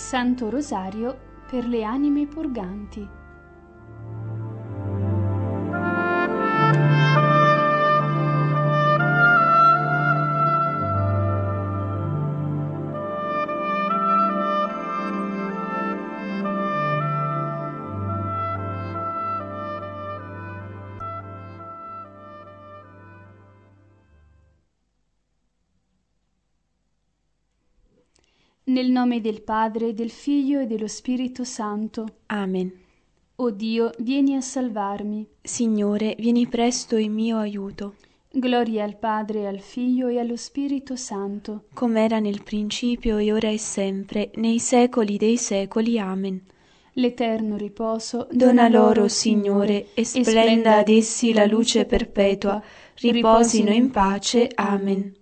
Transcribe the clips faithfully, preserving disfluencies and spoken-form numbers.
Santo Rosario per le anime purganti. Nel nome del Padre, del Figlio e dello Spirito Santo. Amen. O Dio, vieni a salvarmi. Signore, vieni presto in mio aiuto. Gloria al Padre, al Figlio e allo Spirito Santo. Come era nel principio e ora e sempre, nei secoli dei secoli. Amen. L'eterno riposo Dona loro, Signore, e splenda ad essi la luce perpetua. Riposino in pace. Amen.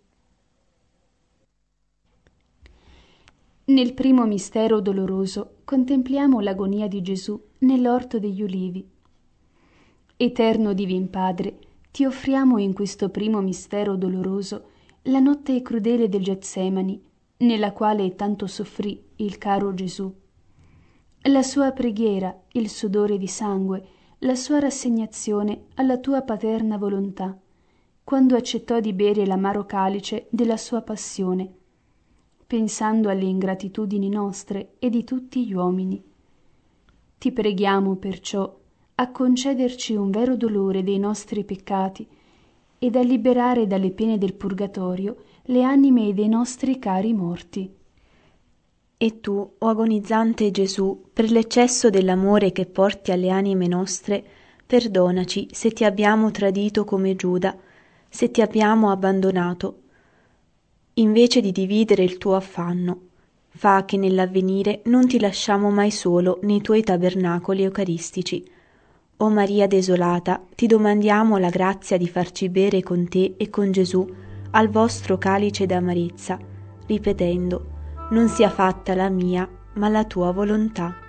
Nel primo mistero doloroso contempliamo l'agonia di Gesù nell'orto degli ulivi. Eterno Divin Padre, ti offriamo in questo primo mistero doloroso la notte crudele del Getsemani, nella quale tanto soffrì il caro Gesù. La sua preghiera, il sudore di sangue, la sua rassegnazione alla tua paterna volontà, quando accettò di bere l'amaro calice della sua passione, pensando alle ingratitudini nostre e di tutti gli uomini. Ti preghiamo perciò a concederci un vero dolore dei nostri peccati ed a liberare dalle pene del purgatorio le anime dei nostri cari morti. E tu, o agonizzante Gesù, per l'eccesso dell'amore che porti alle anime nostre, perdonaci se ti abbiamo tradito come Giuda, se ti abbiamo abbandonato. Invece di dividere il tuo affanno, fa che nell'avvenire non ti lasciamo mai solo nei tuoi tabernacoli eucaristici. O Maria desolata, ti domandiamo la grazia di farci bere con te e con Gesù al vostro calice d'amarezza, ripetendo: non sia fatta la mia, ma la tua volontà.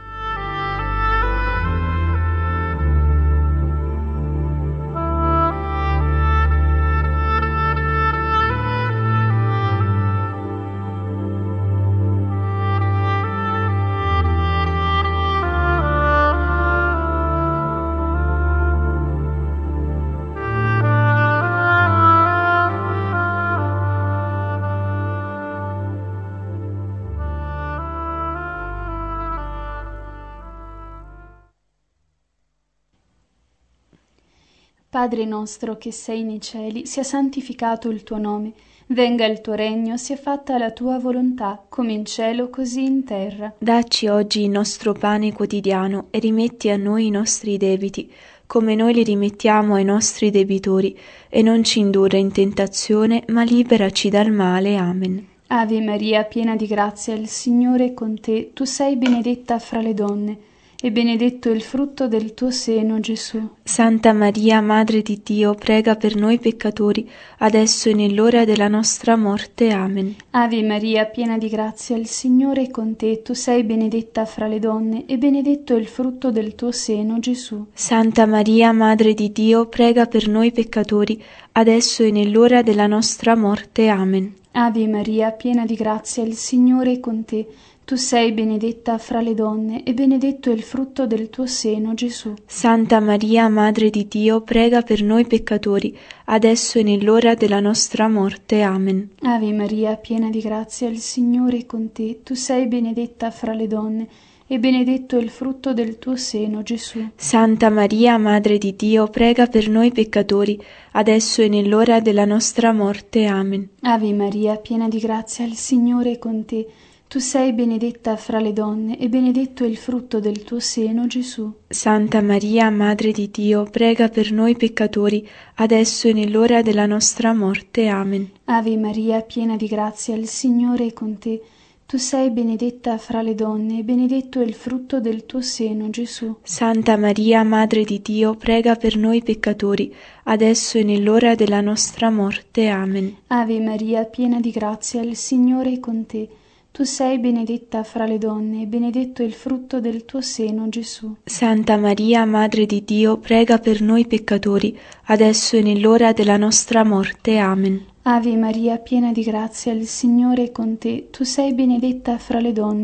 Padre nostro che sei nei cieli, sia santificato il tuo nome, venga il tuo regno, sia fatta la tua volontà, come in cielo così in terra. Dacci oggi il nostro pane quotidiano e rimetti a noi i nostri debiti, come noi li rimettiamo ai nostri debitori, e non ci indurre in tentazione, ma liberaci dal male. Amen. Ave Maria, piena di grazia, il Signore è con te. Tu sei benedetta fra le donne, e benedetto il frutto del tuo seno, Gesù. Santa Maria, Madre di Dio, prega per noi peccatori, adesso e nell'ora della nostra morte. Amen. Ave Maria, piena di grazia, il Signore è con te. Tu sei benedetta fra le donne, e benedetto il frutto del tuo seno, Gesù. Santa Maria, Madre di Dio, prega per noi peccatori, adesso e nell'ora della nostra morte. Amen. Ave Maria, piena di grazia, il Signore è con te. Tu sei benedetta fra le donne, e benedetto il frutto del tuo seno, Gesù. Santa Maria, Madre di Dio, prega per noi peccatori, adesso e nell'ora della nostra morte. Amen. Ave Maria, piena di grazia, il Signore è con te. Tu sei benedetta fra le donne, e benedetto il frutto del tuo seno, Gesù. Santa Maria, Madre di Dio, prega per noi peccatori, adesso e nell'ora della nostra morte. Amen. Ave Maria, piena di grazia, il Signore è con te. Tu sei benedetta fra le donne, e benedetto il frutto del tuo seno, Gesù. Santa Maria, Madre di Dio, prega per noi peccatori, adesso e nell'ora della nostra morte. Amen. Ave Maria, piena di grazia, il Signore è con te. Tu sei benedetta fra le donne, e benedetto il frutto del tuo seno, Gesù. Santa Maria, Madre di Dio, prega per noi peccatori, adesso e nell'ora della nostra morte. Amen. Ave Maria, piena di grazia, il Signore è con te. Tu sei benedetta fra le donne, e benedetto il frutto del tuo seno, Gesù. Santa Maria, Madre di Dio, prega per noi peccatori, adesso e nell'ora della nostra morte. Amen. Ave Maria, piena di grazia, il Signore è con te. Tu sei benedetta fra le donne,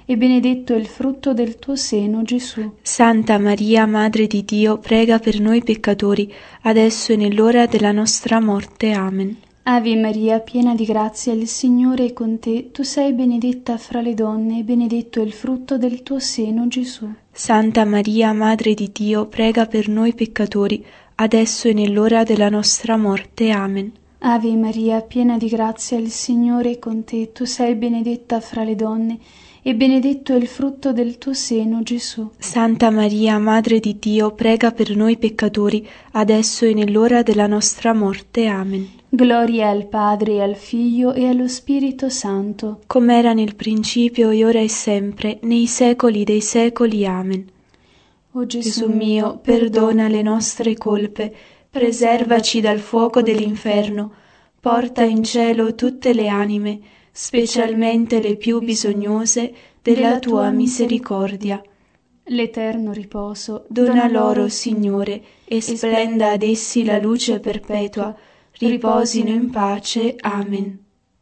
e benedetto è il frutto del tuo seno, Gesù. Santa Maria, Madre di Dio, prega per noi peccatori, adesso e nell'ora della nostra morte. Amen. Ave Maria, piena di grazia, il Signore è con te. Tu sei benedetta fra le donne e benedetto è il frutto del tuo seno, Gesù. Santa Maria, Madre di Dio, prega per noi peccatori, adesso e nell'ora della nostra morte. Amen. Ave Maria, piena di grazia, il Signore è con te. Tu sei benedetta fra le donne e benedetto è il frutto del tuo seno, Gesù. Santa Maria, Madre di Dio, prega per noi peccatori, adesso e nell'ora della nostra morte. Amen. Gloria al Padre, e al Figlio e allo Spirito Santo, come era nel principio, e ora e sempre, nei secoli dei secoli. Amen. O Gesù, Gesù mio, perdona le nostre colpe, preservaci dal fuoco dell'inferno, porta in cielo tutte le anime, specialmente le più bisognose della tua misericordia. L'eterno riposo Dona loro, Signore, e splenda ad essi la luce perpetua. Riposino in pace. Amen.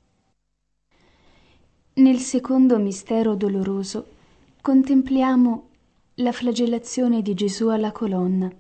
Nel secondo mistero doloroso contempliamo la flagellazione di Gesù alla colonna.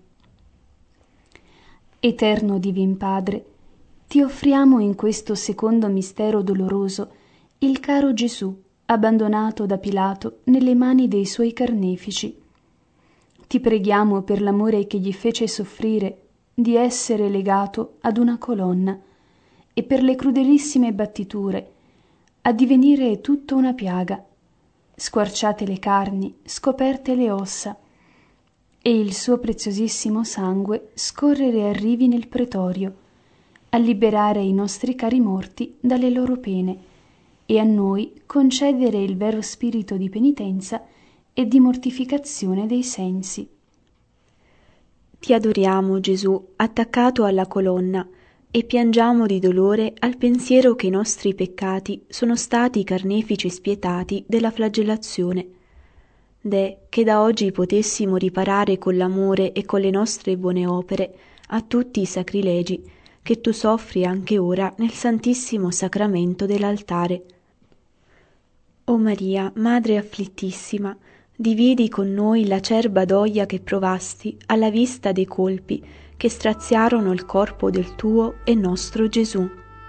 Eterno Divin Padre, ti offriamo in questo secondo mistero doloroso il caro Gesù abbandonato da Pilato nelle mani dei suoi carnefici. Ti preghiamo per l'amore che gli fece soffrire di essere legato ad una colonna e per le crudelissime battiture a divenire tutta una piaga, squarciate le carni, scoperte le ossa, e il suo preziosissimo sangue scorrere a rivi nel pretorio, a liberare i nostri cari morti dalle loro pene e a noi concedere il vero spirito di penitenza e di mortificazione dei sensi. Ti adoriamo, Gesù, attaccato alla colonna, e piangiamo di dolore al pensiero che i nostri peccati sono stati carnefici spietati della flagellazione. Deh, che da oggi potessimo riparare con l'amore e con le nostre buone opere a tutti i sacrilegi che tu soffri anche ora nel Santissimo Sacramento dell'altare. O Maria, Madre afflittissima, dividi con noi l'acerba doglia che provasti alla vista dei colpi che straziarono il corpo del tuo e nostro Gesù.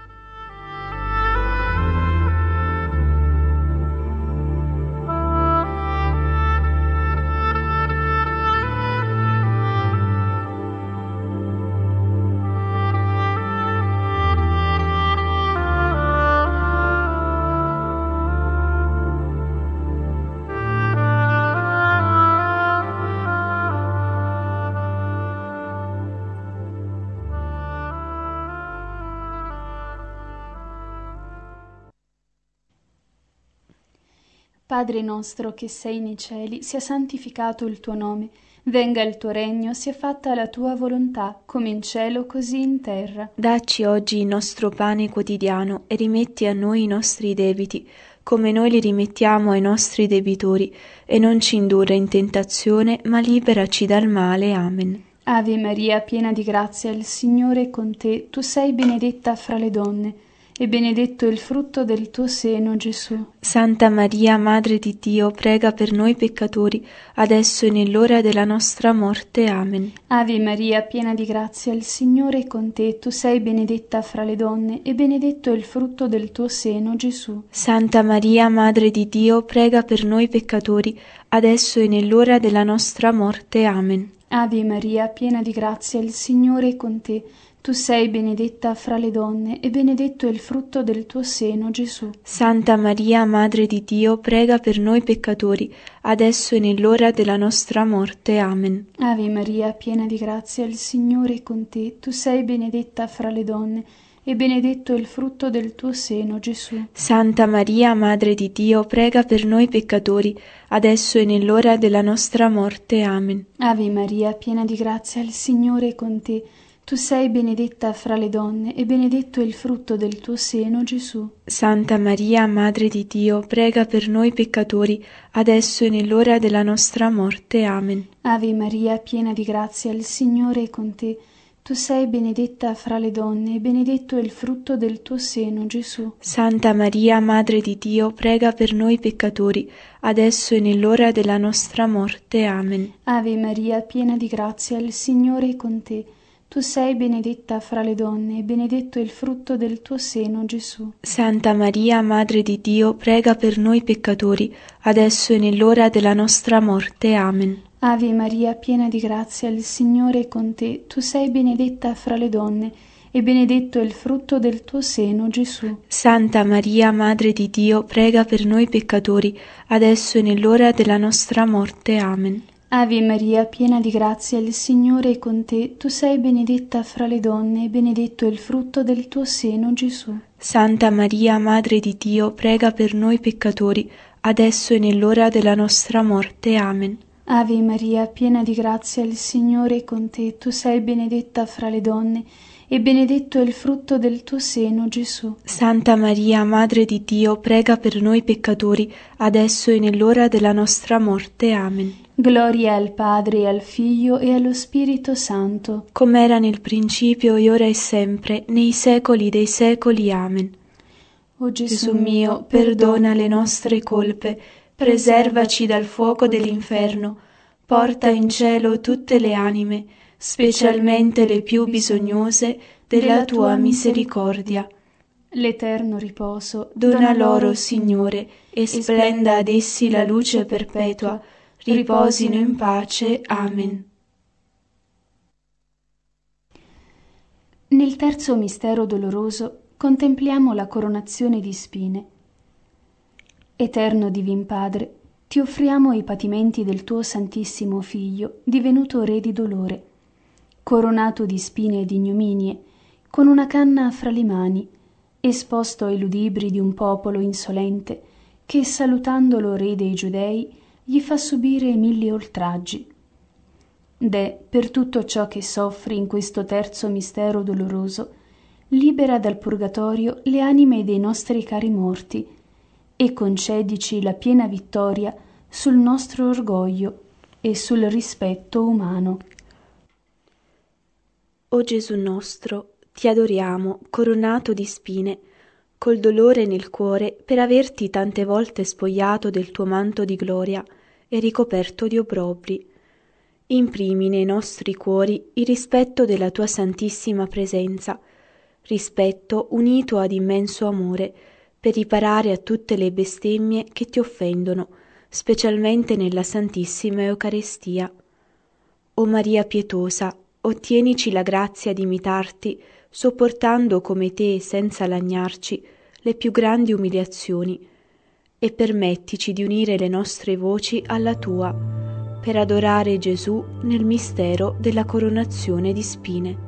Padre nostro che sei nei cieli, sia santificato il tuo nome, venga il tuo regno, sia fatta la tua volontà, come in cielo così in terra. Dacci oggi il nostro pane quotidiano e rimetti a noi i nostri debiti, come noi li rimettiamo ai nostri debitori, e non ci indurre in tentazione, ma liberaci dal male. Amen. Ave Maria, piena di grazia, il Signore è con te. Tu sei benedetta fra le donne, e benedetto è il frutto del tuo seno, Gesù. Santa Maria, Madre di Dio, prega per noi peccatori, adesso e nell'ora della nostra morte. Amen. Ave Maria, piena di grazia, il Signore è con te. Tu sei benedetta fra le donne, e benedetto è il frutto del tuo seno, Gesù. Santa Maria, Madre di Dio, prega per noi peccatori, adesso e nell'ora della nostra morte. Amen. Ave Maria, piena di grazia, il Signore è con te. Tu sei benedetta fra le donne, e benedetto è il frutto del tuo seno, Gesù. Santa Maria, Madre di Dio, prega per noi peccatori, adesso e nell'ora della nostra morte. Amen. Ave Maria, piena di grazia, il Signore è con te. Tu sei benedetta fra le donne, e benedetto è il frutto del tuo seno, Gesù. Santa Maria, Madre di Dio, prega per noi peccatori, adesso e nell'ora della nostra morte. Amen. Ave Maria, piena di grazia, il Signore è con te. Tu sei benedetta fra le donne, e benedetto è il frutto del tuo seno, Gesù. Santa Maria, Madre di Dio, prega per noi peccatori, adesso e nell'ora della nostra morte. Amen. Ave Maria, piena di grazia, il Signore è con te. Tu sei benedetta fra le donne e benedetto è il frutto del tuo seno, Gesù. Santa Maria, Madre di Dio, prega per noi peccatori, adesso e nell'ora della nostra morte. Amen. Ave Maria, piena di grazia, il Signore è con te. Tu sei benedetta fra le donne e benedetto è il frutto del tuo seno, Gesù. Santa Maria, Madre di Dio, prega per noi peccatori, adesso e nell'ora della nostra morte. Amen. Ave Maria, piena di grazia, il Signore è con te. Tu sei benedetta fra le donne e benedetto è il frutto del tuo seno, Gesù. Santa Maria, Madre di Dio, prega per noi peccatori, adesso e nell'ora della nostra morte. Amen. Ave Maria, piena di grazia, il Signore è con te. Tu sei benedetta fra le donne e benedetto è il frutto del tuo seno, Gesù. Santa Maria, Madre di Dio, prega per noi peccatori, adesso e nell'ora della nostra morte. Amen. Ave Maria, piena di grazia, il Signore è con te. Tu sei benedetta fra le donne e benedetto è il frutto del tuo seno, Gesù. Santa Maria, Madre di Dio, prega per noi peccatori, adesso e nell'ora della nostra morte. Amen. Gloria al Padre, e al Figlio e allo Spirito Santo, come era nel principio, e ora e sempre, nei secoli dei secoli. Amen. O Gesù, Gesù mio, perdona le nostre colpe, preservaci dal fuoco dell'inferno, porta in cielo tutte le anime, specialmente le più bisognose della tua misericordia. L'eterno riposo Dona loro, Signore, e splenda ad essi la luce perpetua. Riposino in pace. Amen. Nel terzo mistero doloroso contempliamo la coronazione di spine. Eterno Divin Padre, ti offriamo i patimenti del tuo Santissimo Figlio, divenuto Re di dolore, coronato di spine e di ignominie, con una canna fra le mani, esposto ai ludibri di un popolo insolente, che, salutandolo Re dei Giudei, gli fa subire mille oltraggi. Deh, per tutto ciò che soffri in questo terzo mistero doloroso, libera dal purgatorio le anime dei nostri cari morti e concedici la piena vittoria sul nostro orgoglio e sul rispetto umano. O Gesù nostro, ti adoriamo, coronato di spine, col dolore nel cuore per averti tante volte spogliato del tuo manto di gloria e ricoperto di obbrobri. Imprimi nei nostri cuori il rispetto della tua santissima presenza, rispetto unito ad immenso amore, per riparare a tutte le bestemmie che ti offendono, specialmente nella Santissima Eucaristia. O Maria pietosa, ottienici la grazia di imitarti, sopportando come te, senza lagnarci, le più grandi umiliazioni, e permettici di unire le nostre voci alla tua, per adorare Gesù nel mistero della coronazione di spine.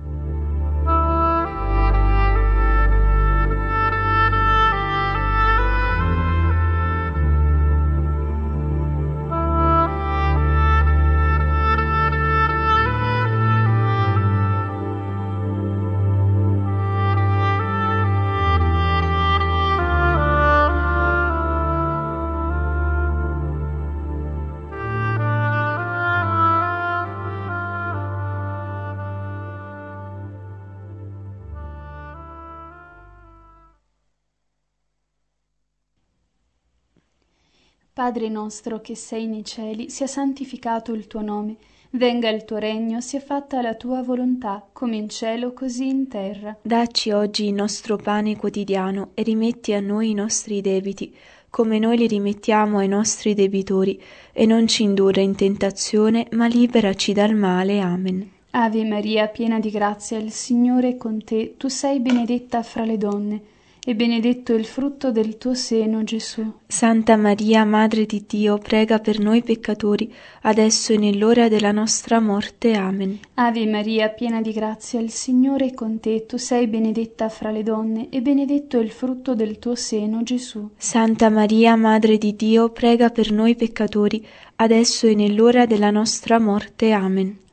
Padre nostro che sei nei cieli, sia santificato il tuo nome, venga il tuo regno, sia fatta la tua volontà, come in cielo così in terra. Dacci oggi il nostro pane quotidiano e rimetti a noi i nostri debiti, come noi li rimettiamo ai nostri debitori, e non ci indurre in tentazione, ma liberaci dal male. Amen. Ave Maria, piena di grazia, il Signore è con te. Tu sei benedetta fra le donne, e benedetto è il frutto del tuo seno, Gesù. Santa Maria, Madre di Dio, prega per noi peccatori, adesso e nell'ora della nostra morte. Amen. Ave Maria, piena di grazia, il Signore è con te. Tu sei benedetta fra le donne, e benedetto è il frutto del tuo seno, Gesù. Santa Maria, Madre di Dio, prega per noi peccatori, adesso e nell'ora della nostra morte. Amen.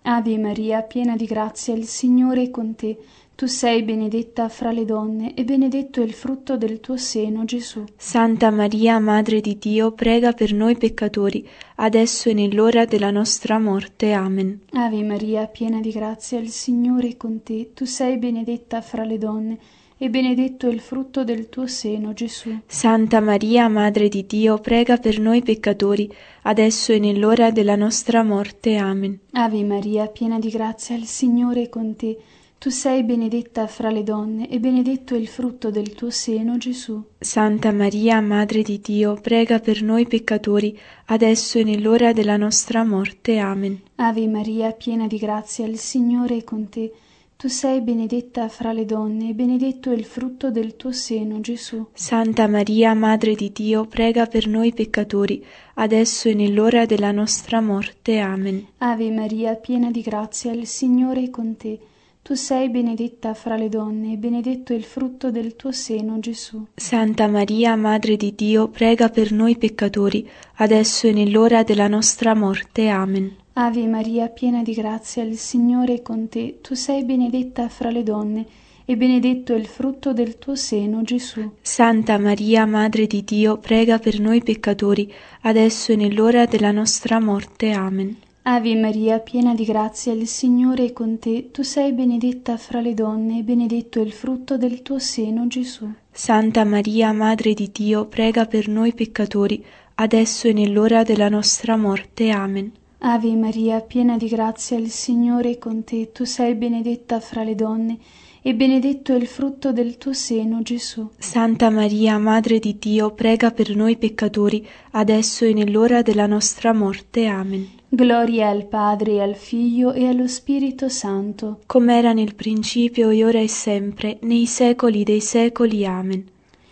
Ave Maria, piena di grazia, il Signore è con te. Tu sei benedetta fra le donne, e benedetto è il frutto del tuo seno, Gesù. Santa Maria, Madre di Dio, prega per noi peccatori, adesso e nell'ora della nostra morte. Amen. Ave Maria, piena di grazia, il Signore è con te. Tu sei benedetta fra le donne, e benedetto è il frutto del tuo seno, Gesù. Santa Maria, Madre di Dio, prega per noi peccatori, adesso e nell'ora della nostra morte. Amen. Ave Maria, piena di grazia, il Signore è con te. Tu sei benedetta fra le donne, e benedetto è il frutto del tuo seno, Gesù. Santa Maria, Madre di Dio, prega per noi peccatori, adesso e nell'ora della nostra morte. Amen. Ave Maria, piena di grazia, il Signore è con te. Tu sei benedetta fra le donne, e benedetto è il frutto del tuo seno, Gesù. Santa Maria, Madre di Dio, prega per noi peccatori, adesso e nell'ora della nostra morte. Amen. Ave Maria, piena di grazia, il Signore è con te. Tu sei benedetta fra le donne, e benedetto è il frutto del tuo seno, Gesù. Santa Maria, Madre di Dio, prega per noi peccatori, adesso e nell'ora della nostra morte. Amen. Ave Maria, piena di grazia, il Signore è con te. Tu sei benedetta fra le donne, e benedetto è il frutto del tuo seno, Gesù. Santa Maria, Madre di Dio, prega per noi peccatori, adesso e nell'ora della nostra morte. Amen. Ave Maria, piena di grazia, il Signore è con te. Tu sei benedetta fra le donne, e benedetto è il frutto del tuo seno, Gesù. Santa Maria, Madre di Dio, prega per noi peccatori, adesso e nell'ora della nostra morte. Amen. Ave Maria, piena di grazia, il Signore è con te. Tu sei benedetta fra le donne, e benedetto è il frutto del tuo seno, Gesù. Santa Maria, Madre di Dio, prega per noi peccatori, adesso e nell'ora della nostra morte. Amen. Gloria al Padre, e al Figlio, e allo Spirito Santo, come era nel principio, e ora e sempre, nei secoli dei secoli. Amen.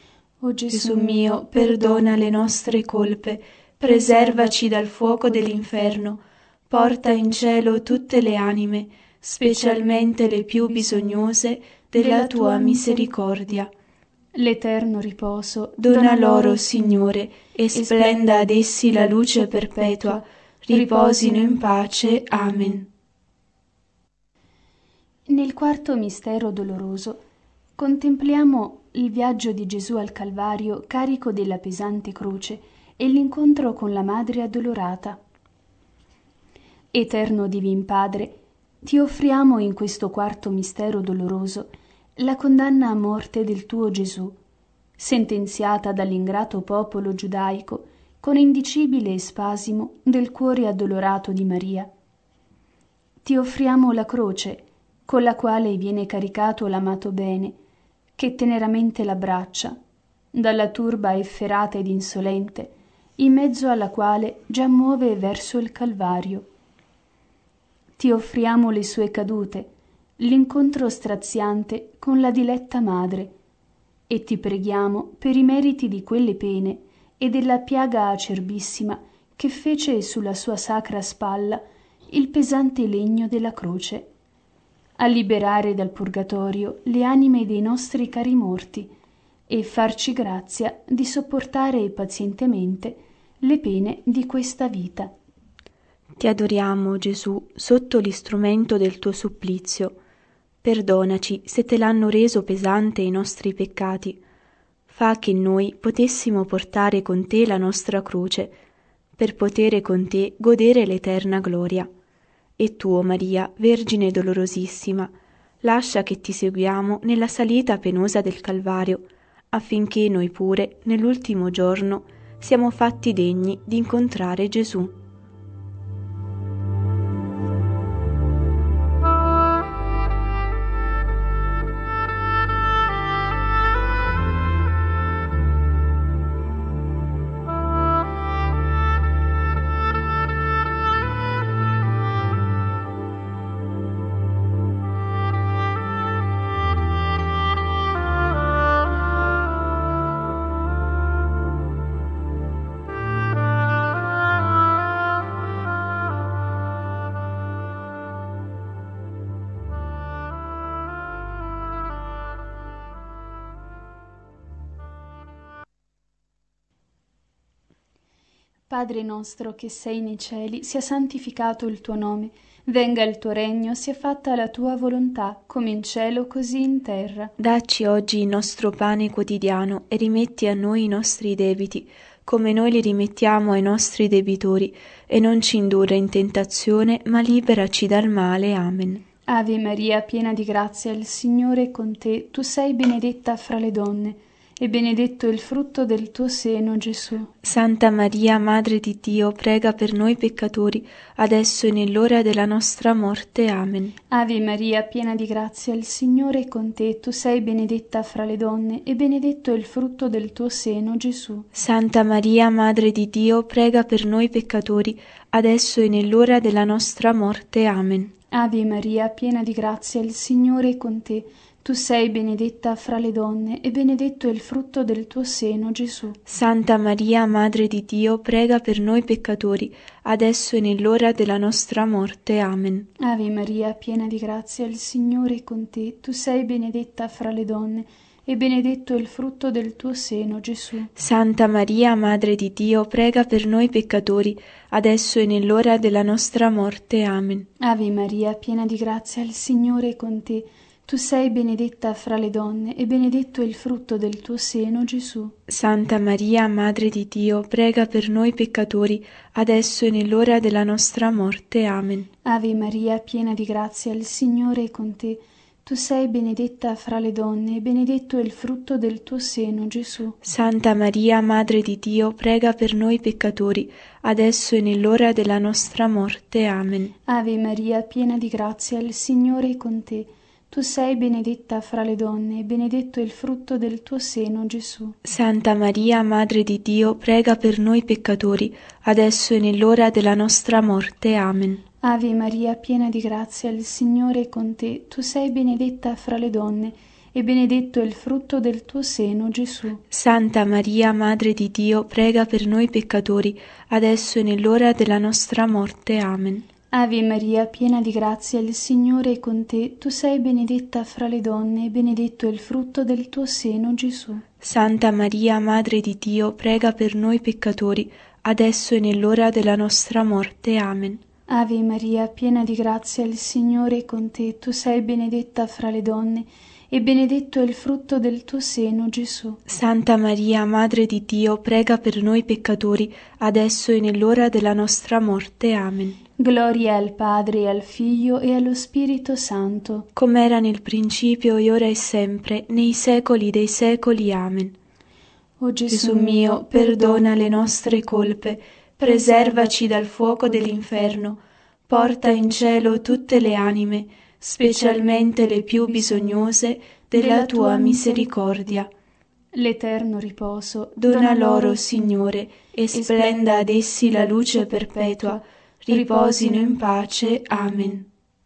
O Gesù, Gesù mio, perdona le nostre colpe, preservaci dal fuoco dell'inferno, porta in cielo tutte le anime, specialmente le più bisognose della tua misericordia. L'eterno riposo Dona loro, Signore, e splenda ad essi la luce perpetua. Riposino in pace. Amen. Nel quarto mistero doloroso contempliamo il viaggio di Gesù al Calvario carico della pesante croce e l'incontro con la Madre addolorata. Eterno Divin Padre, ti offriamo in questo quarto mistero doloroso la condanna a morte del tuo Gesù, sentenziata dall'ingrato popolo giudaico con indicibile spasimo del cuore addolorato di Maria. Ti offriamo la croce con la quale viene caricato l'amato bene, che teneramente l'abbraccia, dalla turba efferata ed insolente, in mezzo alla quale già muove verso il Calvario. Ti offriamo le sue cadute, l'incontro straziante con la diletta Madre, e ti preghiamo per i meriti di quelle pene e della piaga acerbissima che fece sulla sua sacra spalla il pesante legno della croce, a liberare dal purgatorio le anime dei nostri cari morti e farci grazia di sopportare pazientemente le pene di questa vita. Ti adoriamo, Gesù, sotto l'istrumento del tuo supplizio. Perdonaci se te l'hanno reso pesante i nostri peccati. Fa che noi potessimo portare con te la nostra croce, per potere con te godere l'eterna gloria. E tu, o Maria, Vergine dolorosissima, lascia che ti seguiamo nella salita penosa del Calvario, affinché noi pure, nell'ultimo giorno, siamo fatti degni di incontrare Gesù. Padre nostro che sei nei cieli, sia santificato il tuo nome, venga il tuo regno, sia fatta la tua volontà, come in cielo così in terra. Dacci oggi il nostro pane quotidiano e rimetti a noi i nostri debiti, come noi li rimettiamo ai nostri debitori, e non ci indurre in tentazione, ma liberaci dal male. Amen. Ave Maria, piena di grazia, il Signore è con te. Tu sei benedetta fra le donne, e benedetto il frutto del tuo seno, Gesù. Santa Maria, Madre di Dio, prega per noi peccatori, adesso e nell'ora della nostra morte. Amen. Ave Maria, piena di grazia, il Signore è con te. Tu sei benedetta fra le donne, e benedetto il frutto del tuo seno, Gesù. Santa Maria, Madre di Dio, prega per noi peccatori, adesso e nell'ora della nostra morte. Amen. Ave Maria, piena di grazia, il Signore è con te. Tu sei benedetta fra le donne, e benedetto è il frutto del tuo seno, Gesù. Santa Maria, Madre di Dio, prega per noi peccatori, adesso e nell'ora della nostra morte. Amen. Ave Maria, piena di grazia, il Signore è con te. Tu sei benedetta fra le donne, e benedetto è il frutto del tuo seno, Gesù. Santa Maria, Madre di Dio, prega per noi peccatori, adesso e nell'ora della nostra morte. Amen. Ave Maria, piena di grazia, il Signore è con te. Tu sei benedetta fra le donne, e benedetto è il frutto del tuo seno, Gesù. Santa Maria, Madre di Dio, prega per noi peccatori, adesso e nell'ora della nostra morte. Amen. Ave Maria, piena di grazia, il Signore è con te. Tu sei benedetta fra le donne, e benedetto è il frutto del tuo seno, Gesù. Santa Maria, Madre di Dio, prega per noi peccatori, adesso e nell'ora della nostra morte. Amen. Ave Maria, piena di grazia, il Signore è con te. Tu sei benedetta fra le donne, e benedetto è il frutto del tuo seno, Gesù. Santa Maria, Madre di Dio, prega per noi peccatori, adesso e nell'ora della nostra morte. Amen. Ave Maria, piena di grazia, il Signore è con te. Tu sei benedetta fra le donne, e benedetto è il frutto del tuo seno, Gesù. Santa Maria, Madre di Dio, prega per noi peccatori, adesso e nell'ora della nostra morte. Amen. Ave Maria, piena di grazia, il Signore è con te. Tu sei benedetta fra le donne, e benedetto è il frutto del tuo seno, Gesù. Santa Maria, Madre di Dio, prega per noi peccatori, adesso e nell'ora della nostra morte. Amen. Ave Maria, piena di grazia, il Signore è con te. Tu sei benedetta fra le donne, e benedetto è il frutto del tuo seno, Gesù. Santa Maria, Madre di Dio, prega per noi peccatori, adesso e nell'ora della nostra morte. Amen. Gloria al Padre, e al Figlio, e allo Spirito Santo, come era nel principio, e ora e sempre, nei secoli dei secoli. Amen. O Gesù, Gesù mio, perdona le nostre colpe, preservaci dal fuoco dell'inferno, porta in cielo tutte le anime, specialmente le più bisognose della tua misericordia. L'eterno riposo Dona loro, Signore, e splenda ad essi la luce perpetua. Riposino in pace. Amen.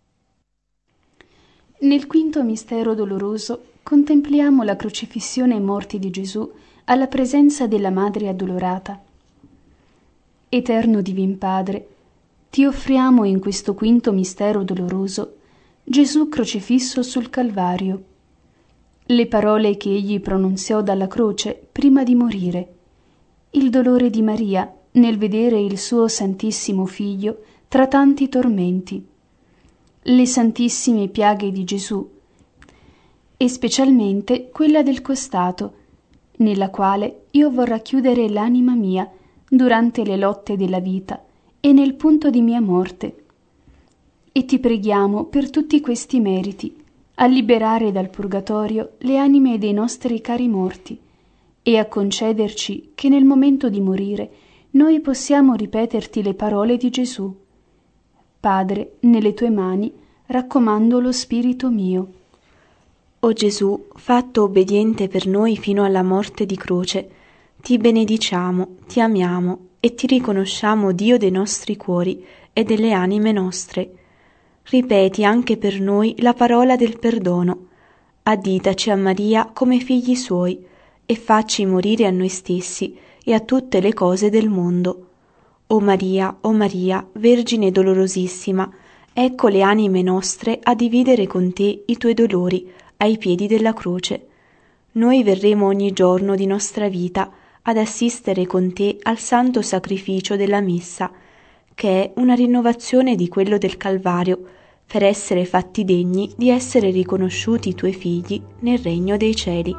Nel quinto mistero doloroso contempliamo la crocifissione e morte di Gesù alla presenza della Madre addolorata. Eterno Divin Padre, ti offriamo in questo quinto mistero doloroso Gesù crocifisso sul Calvario, le parole che egli pronunziò dalla croce prima di morire, il dolore di Maria nel vedere il suo Santissimo Figlio tra tanti tormenti, le santissime piaghe di Gesù, e specialmente quella del costato, nella quale io vorrà chiudere l'anima mia durante le lotte della vita e nel punto di mia morte. E ti preghiamo per tutti questi meriti, a liberare dal purgatorio le anime dei nostri cari morti, e a concederci che nel momento di morire noi possiamo ripeterti le parole di Gesù. Padre, nelle tue mani raccomando lo spirito mio. O Gesù, fatto obbediente per noi fino alla morte di croce, ti benediciamo, ti amiamo e ti riconosciamo Dio dei nostri cuori e delle anime nostre. Ripeti anche per noi la parola del perdono. Additaci a Maria come figli suoi e facci morire a noi stessi e a tutte le cose del mondo. O Maria, o Maria, Vergine dolorosissima, ecco le anime nostre a dividere con te i tuoi dolori ai piedi della croce. Noi verremo ogni giorno di nostra vita ad assistere con te al santo sacrificio della Messa, che è una rinnovazione di quello del Calvario, per essere fatti degni di essere riconosciuti tuoi figli nel regno dei cieli.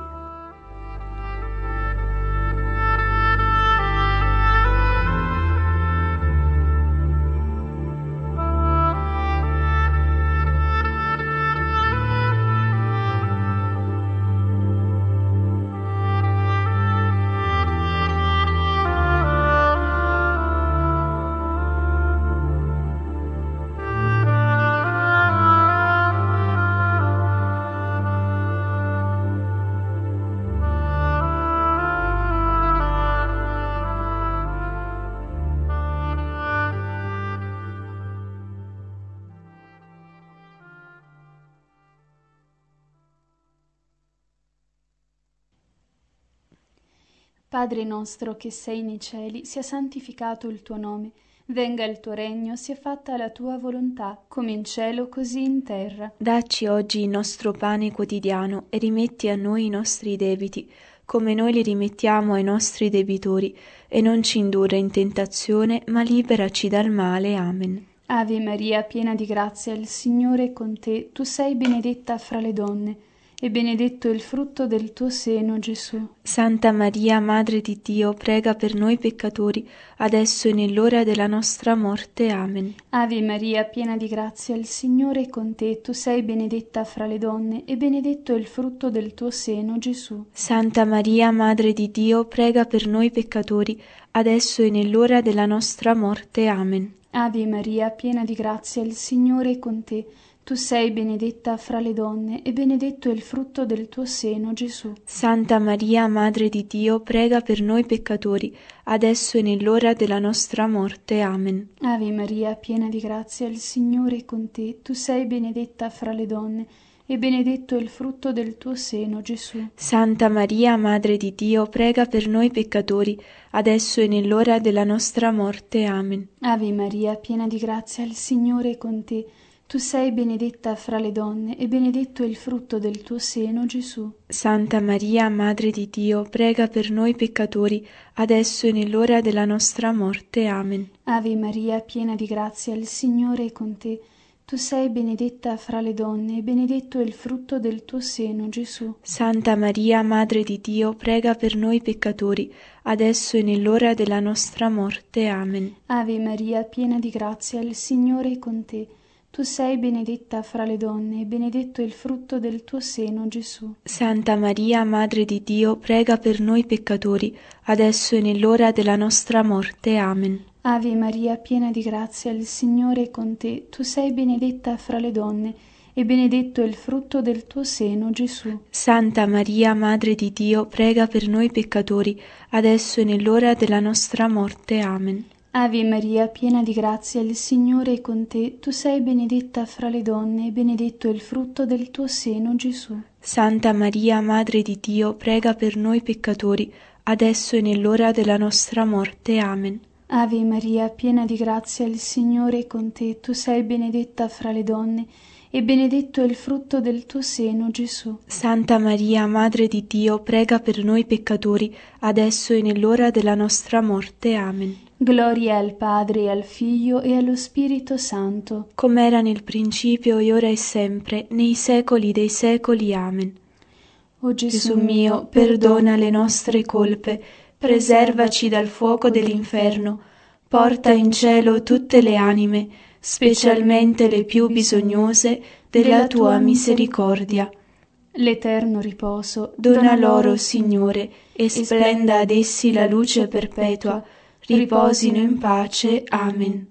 Padre nostro che sei nei cieli, sia santificato il tuo nome, venga il tuo regno, sia fatta la tua volontà, come in cielo così in terra. Dacci oggi il nostro pane quotidiano e rimetti a noi i nostri debiti, come noi li rimettiamo ai nostri debitori, e non ci indurre in tentazione, ma liberaci dal male. Amen. Ave Maria, piena di grazia, il Signore è con te, tu sei benedetta fra le donne, e benedetto il frutto del tuo seno, Gesù. Santa Maria, Madre di Dio, prega per noi peccatori, adesso e nell'ora della nostra morte. Amen. Ave Maria, piena di grazia, il Signore è con te, tu sei benedetta fra le donne, e benedetto il frutto del tuo seno, Gesù. Santa Maria, Madre di Dio, prega per noi peccatori, adesso e nell'ora della nostra morte. Amen. Ave Maria, piena di grazia, il Signore è con te, tu sei benedetta fra le donne, e benedetto il frutto del tuo seno, Gesù. Santa Maria, Madre di Dio, prega per noi peccatori, adesso e nell'ora della nostra morte. Amen. Ave Maria, piena di grazia, il Signore è con te, tu sei benedetta fra le donne, e benedetto il frutto del tuo seno, Gesù. Santa Maria, Madre di Dio, prega per noi peccatori, adesso e nell'ora della nostra morte. Amen. Ave Maria, piena di grazia, il Signore è con te, tu sei benedetta fra le donne, e benedetto il frutto del tuo seno, Gesù. Santa Maria, Madre di Dio, prega per noi peccatori, adesso e nell'ora della nostra morte. Amen. Ave Maria, piena di grazia, il Signore è con te, tu sei benedetta fra le donne, e benedetto il frutto del tuo seno, Gesù. Santa Maria, Madre di Dio, prega per noi peccatori, adesso e nell'ora della nostra morte. Amen. Ave Maria, piena di grazia, il Signore è con te, tu sei benedetta fra le donne, e benedetto il frutto del tuo seno, Gesù. Santa Maria, Madre di Dio, prega per noi peccatori, adesso e nell'ora della nostra morte. Amen. Ave Maria, piena di grazia, il Signore è con te, tu sei benedetta fra le donne, e benedetto il frutto del tuo seno, Gesù. Santa Maria, Madre di Dio, prega per noi peccatori, adesso e nell'ora della nostra morte. Amen. Ave Maria, piena di grazia, il Signore è con te, tu sei benedetta fra le donne, e benedetto il frutto del tuo seno, Gesù. Santa Maria, Madre di Dio, prega per noi peccatori, adesso e nell'ora della nostra morte. Amen. Ave Maria, piena di grazia, il Signore è con te, tu sei benedetta fra le donne, e benedetto il frutto del tuo seno, Gesù. Santa Maria, Madre di Dio, prega per noi peccatori, adesso e nell'ora della nostra morte. Amen. Gloria al Padre, e al Figlio, e allo Spirito Santo, come era nel principio, e ora e sempre, nei secoli dei secoli. Amen. O Gesù, Gesù mio, perdona le nostre colpe, preservaci dal fuoco dell'inferno, porta in cielo tutte le anime, specialmente le più bisognose della tua misericordia. L'eterno riposo Dona loro, Signore, e splenda ad essi la luce perpetua. Riposino in pace. Amen.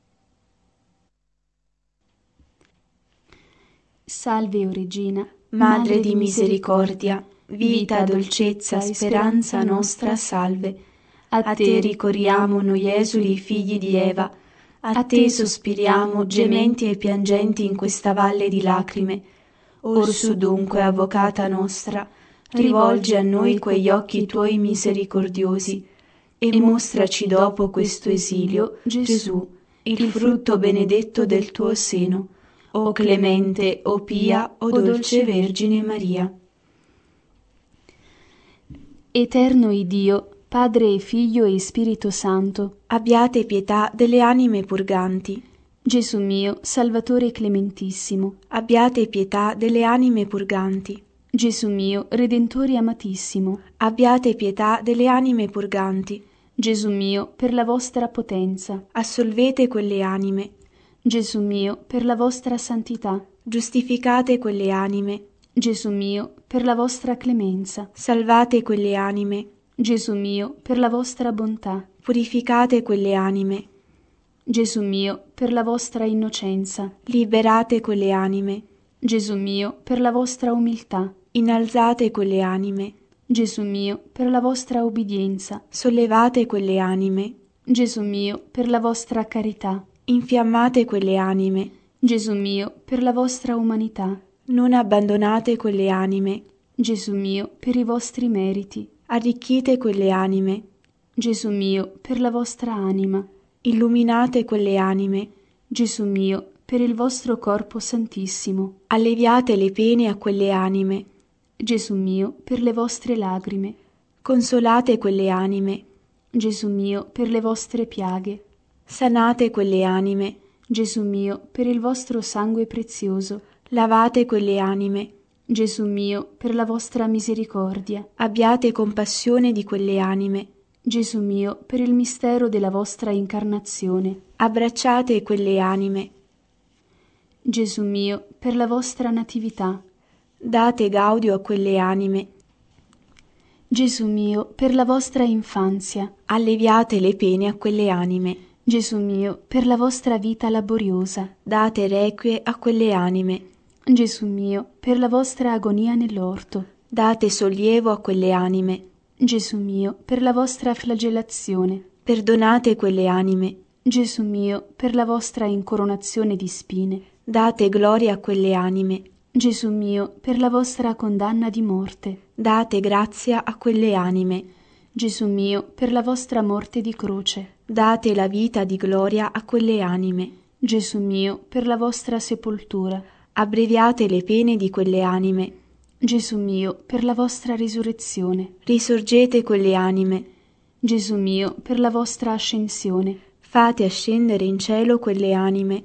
Salve, o Regina, Madre di misericordia, vita, dolcezza e speranza nostra, salve. A te ricorriamo noi esuli figli di Eva, a te sospiriamo gementi e piangenti in questa valle di lacrime. Orsù dunque, avvocata nostra, rivolgi a noi quegli occhi tuoi misericordiosi, e mostraci dopo questo esilio, Gesù, il frutto benedetto del tuo seno, o clemente, o pia, o dolce Vergine Maria. Eterno Iddio, Padre e Figlio e Spirito Santo, abbiate pietà delle anime purganti. Gesù mio, Salvatore clementissimo, abbiate pietà delle anime purganti. Gesù mio, Redentore amatissimo, abbiate pietà delle anime purganti. Gesù mio, per la vostra potenza, assolvete quelle anime. Gesù mio, per la vostra santità, giustificate quelle anime. Gesù mio, per la vostra clemenza, salvate quelle anime. Gesù mio, per la vostra bontà, purificate quelle anime. Gesù mio, per la vostra innocenza, liberate quelle anime. Gesù mio, per la vostra umiltà, innalzate quelle anime. Gesù mio, per la vostra obbedienza, sollevate quelle anime. Gesù mio, per la vostra carità, infiammate quelle anime. Gesù mio, per la vostra umanità, non abbandonate quelle anime. Gesù mio, per i vostri meriti, arricchite quelle anime. Gesù mio, per la vostra anima, illuminate quelle anime. Gesù mio, per il vostro corpo santissimo, alleviate le pene a quelle anime. Gesù mio, per le vostre lagrime, consolate quelle anime. Gesù mio, per le vostre piaghe, sanate quelle anime. Gesù mio, per il vostro sangue prezioso, lavate quelle anime. Gesù mio, per la vostra misericordia, abbiate compassione di quelle anime. Gesù mio, per il mistero della vostra incarnazione, abbracciate quelle anime. Gesù mio, per la vostra natività, date gaudio a quelle anime. Gesù mio, per la vostra infanzia, alleviate le pene a quelle anime. Gesù mio, per la vostra vita laboriosa, date requie a quelle anime. Gesù mio, per la vostra agonia nell'orto, date sollievo a quelle anime. Gesù mio, per la vostra flagellazione, perdonate quelle anime. Gesù mio, per la vostra incoronazione di spine, date gloria a quelle anime. Gesù mio, per la vostra condanna di morte, date grazia a quelle anime. Gesù mio, per la vostra morte di croce, date la vita di gloria a quelle anime. Gesù mio, per la vostra sepoltura, abbreviate le pene di quelle anime. Gesù mio, per la vostra risurrezione, risorgete quelle anime. Gesù mio, per la vostra ascensione, fate ascendere in cielo quelle anime.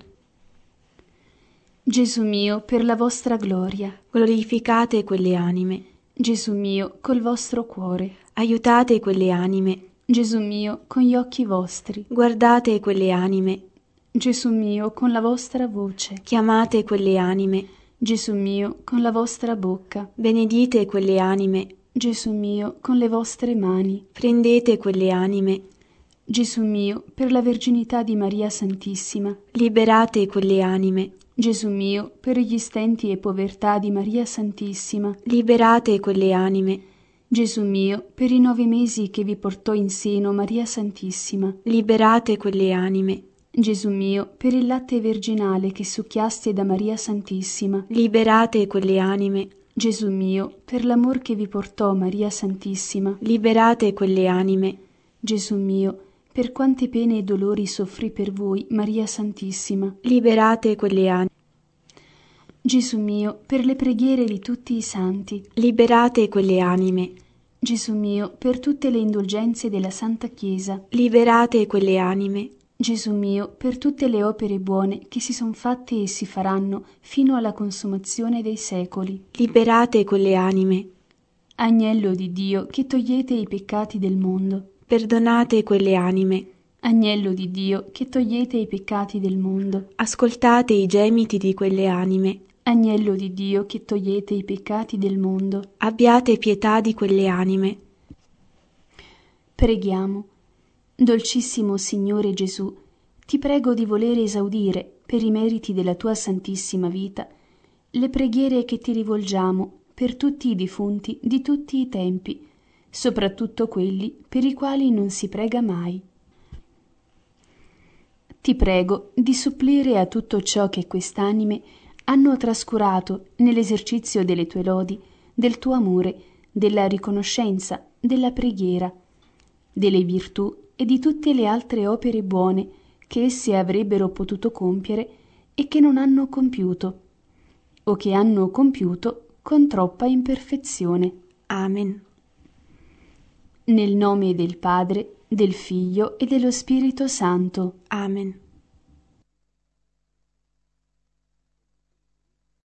Gesù mio, per la vostra gloria, glorificate quelle anime. Gesù mio, col vostro cuore, aiutate quelle anime. Gesù mio, con gli occhi vostri, guardate quelle anime. Gesù mio, con la vostra voce, chiamate quelle anime. Gesù mio, con la vostra bocca, benedite quelle anime. Gesù mio, con le vostre mani, prendete quelle anime. Gesù mio, per la verginità di Maria Santissima, liberate quelle anime. Gesù mio, per gli stenti e povertà di Maria Santissima, liberate quelle anime. Gesù mio, per i nove mesi che vi portò in seno Maria Santissima, liberate quelle anime. Gesù mio, per il latte virginale che succhiaste da Maria Santissima, liberate quelle anime. Gesù mio, per l'amor che vi portò Maria Santissima, liberate quelle anime. Gesù mio, per quante pene e dolori soffrì per voi Maria Santissima, liberate quelle anime. Gesù mio, per le preghiere di tutti i santi, liberate quelle anime. Gesù mio, per tutte le indulgenze della Santa Chiesa, liberate quelle anime. Gesù mio, per tutte le opere buone che si son fatte e si faranno fino alla consumazione dei secoli, liberate quelle anime. Agnello di Dio, che togliete i peccati del mondo, perdonate quelle anime. Agnello di Dio, che togliete i peccati del mondo, ascoltate i gemiti di quelle anime. Agnello di Dio, che togliete i peccati del mondo, abbiate pietà di quelle anime. Preghiamo. Dolcissimo Signore Gesù, ti prego di volere esaudire, per i meriti della tua santissima vita, le preghiere che ti rivolgiamo per tutti i defunti di tutti i tempi, soprattutto quelli per i quali non si prega mai. Ti prego di supplire a tutto ciò che quest'anime hanno trascurato nell'esercizio delle tue lodi, del tuo amore, della riconoscenza, della preghiera, delle virtù e di tutte le altre opere buone che esse avrebbero potuto compiere e che non hanno compiuto, o che hanno compiuto con troppa imperfezione. Amen. Nel nome del Padre, del Figlio e dello Spirito Santo. Amen.